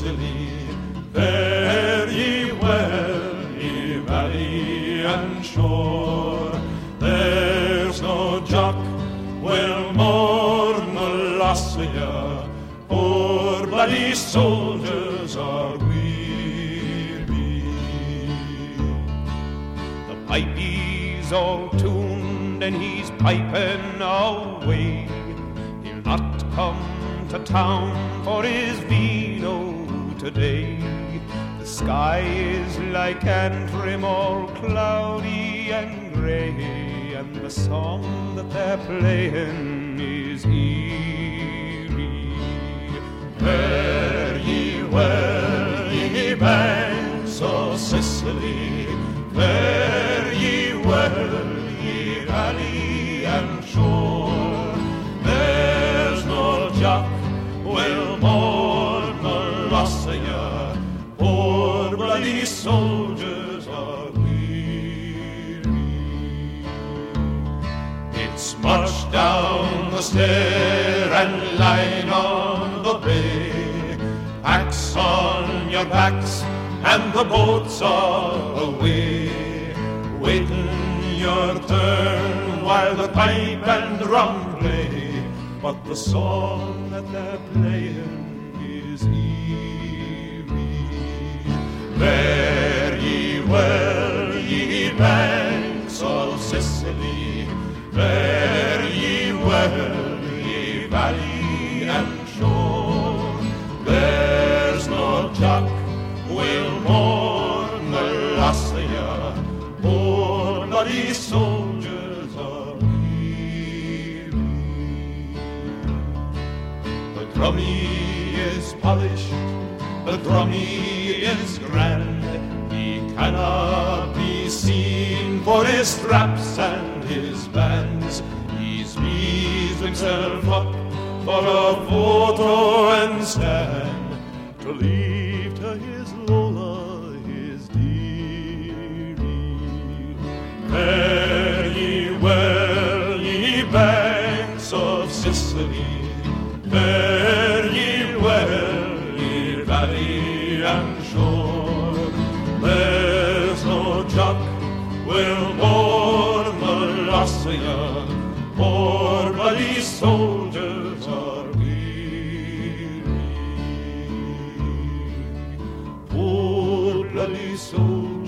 Sicily. Fare ye well, ye valley and shore. There's no jock will mourn the loss of ya, poor bloody soldiers are weary. The pipe is all tuned and he's piping away. He'll not come to town for his vino today. The sky is like Antrim, all cloudy and grey, and the song that they're playing is eerie. Fare ye well, ye banks of Sicily. Fare ye well, ye valley and shore. There's no jock will mourn the loss of ya, poor bloody soldiers are weary. It's march down the stair and line on the bay, axe on your backs and the boats are away, waiting your turn while the pipe and drum play. But the song that they're playing is eerie. Fare ye well, ye banks of Sicily. Fare ye well, ye valley and shore. There's no jock will mourn the loss of ya, poor bloody soldiers are weary. The drummie is polished, the drummie is grand. He cannot be seen for his straps and his bands. He's eased himself up for a photo and stand, to leave to his Lola his dearie. Fare ye well, ye banks of Sicily. Fare ye well, ye valley and shore. There's no jock will mourn the loss of ya, poor bloody soldiers are weary. Poor bloody soldiers